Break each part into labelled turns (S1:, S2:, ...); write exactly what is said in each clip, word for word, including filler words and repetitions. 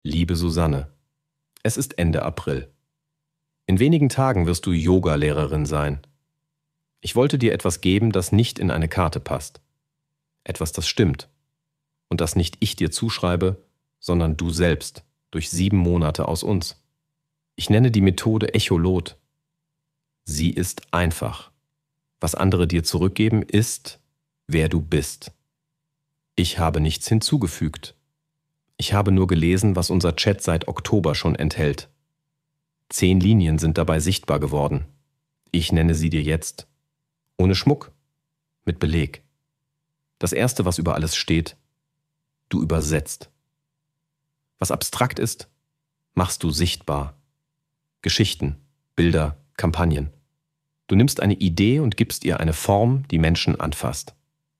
S1: Liebe Susanne, es ist Ende April. In wenigen Tagen wirst du Yoga-Lehrerin sein. Ich wollte dir etwas geben, das nicht in eine Karte passt. Etwas, das stimmt. Und das nicht ich dir zuschreibe, sondern du selbst, durch sieben Monate aus uns. Ich nenne die Methode Echolot. Sie ist einfach. Was andere dir zurückgeben, ist, wer du bist. Ich habe nichts hinzugefügt. Ich habe nur gelesen, was unser Chat seit Oktober schon enthält. Zehn Linien sind dabei sichtbar geworden. Ich nenne sie dir jetzt. Ohne Schmuck, mit Beleg. Das Erste, was über alles steht: du übersetzt. Was abstrakt ist, machst du sichtbar. Geschichten, Bilder, Kampagnen. Du nimmst eine Idee und gibst ihr eine Form, die Menschen anfasst.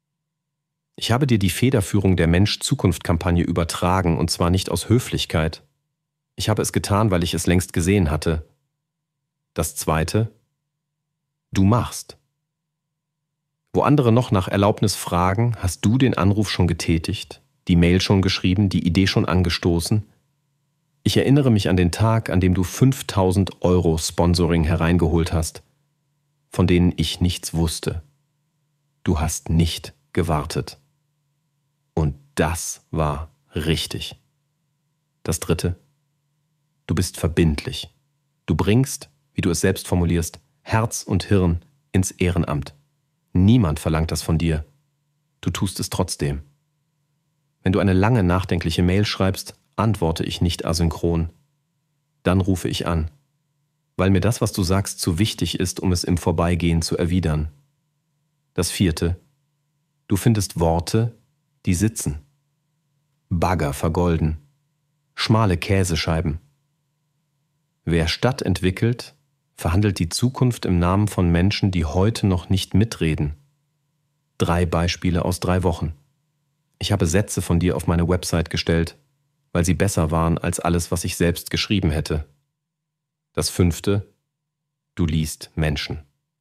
S1: Ich habe dir die Federführung der Mensch-Zukunft-Kampagne übertragen, und zwar nicht aus Höflichkeit. Ich habe es getan, weil ich es längst gesehen hatte. Das Zweite: du machst. Wo andere noch nach Erlaubnis fragen, hast du den Anruf schon getätigt, die Mail schon geschrieben, die Idee schon angestoßen. Ich erinnere mich an den Tag, an dem du fünftausend Euro Sponsoring hereingeholt hast, von denen ich nichts wusste. Du hast nicht gewartet. Und das war richtig. Das Dritte: du bist verbindlich. Du bringst, wie du es selbst formulierst, Herz und Hirn ins Ehrenamt. Niemand verlangt das von dir. Du tust es trotzdem. Wenn du eine lange, nachdenkliche Mail schreibst, antworte ich nicht asynchron. Dann rufe ich an, weil mir das, was du sagst, zu wichtig ist, um es im Vorbeigehen zu erwidern. Das Vierte: du findest Worte, die sitzen. Bagger vergolden. Schmale Käsescheiben. Wer Stadt entwickelt, verhandelt die Zukunft im Namen von Menschen, die heute noch nicht mitreden. Drei Beispiele aus drei Wochen. Ich habe Sätze von dir auf meine Website gestellt, weil sie besser waren als alles, was ich selbst geschrieben hätte. Das Fünfte: du liest Menschen.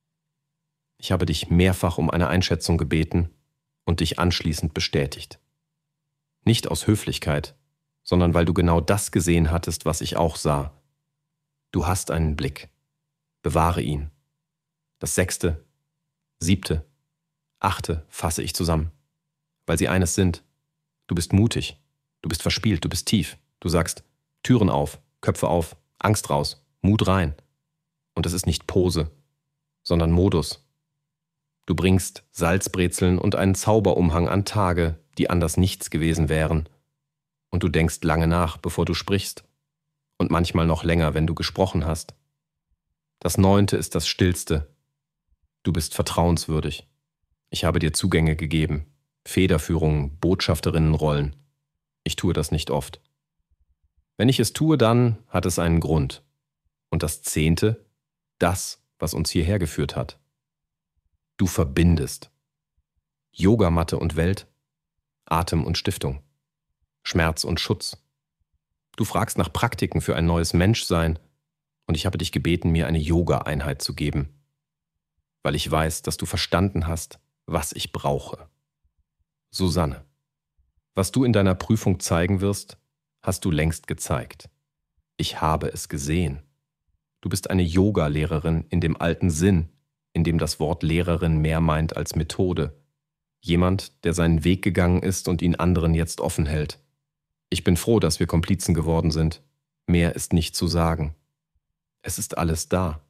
S1: Ich habe dich mehrfach um eine Einschätzung gebeten und dich anschließend bestätigt. Nicht aus Höflichkeit, sondern weil du genau das gesehen hattest, was ich auch sah. Du hast einen Blick. Bewahre ihn. Das Sechste, Siebte, Achte fasse ich zusammen, weil sie eines sind: du bist mutig, du bist verspielt, du bist tief. Du sagst: Türen auf, Köpfe auf, Angst raus, Mut rein. Und es ist nicht Pose, sondern Modus. Du bringst Salzbrezeln und einen Zauberumhang an Tage, die anders nichts gewesen wären. Und du denkst lange nach, bevor du sprichst. Und manchmal noch länger, wenn du gesprochen hast. Das Neunte ist das Stillste. Du bist vertrauenswürdig. Ich habe dir Zugänge gegeben, Federführung, Botschafterinnenrollen. Ich tue das nicht oft. Wenn ich es tue, dann hat es einen Grund. Und das Zehnte: das, was uns hierher geführt hat. Du verbindest. Yogamatte und Welt, Atem und Stiftung, Schmerz und Schutz. Du fragst nach Praktiken für ein neues Menschsein, und ich habe dich gebeten, mir eine Yoga-Einheit zu geben, weil ich weiß, dass du verstanden hast, was ich brauche. Susanne, was du in deiner Prüfung zeigen wirst, hast du längst gezeigt. Ich habe es gesehen. Du bist eine Yoga-Lehrerin in dem alten Sinn, in dem das Wort Lehrerin mehr meint als Methode. Jemand, der seinen Weg gegangen ist und ihn anderen jetzt offen hält. Ich bin froh, dass wir Komplizen geworden sind. Mehr ist nicht zu sagen. Es ist alles da.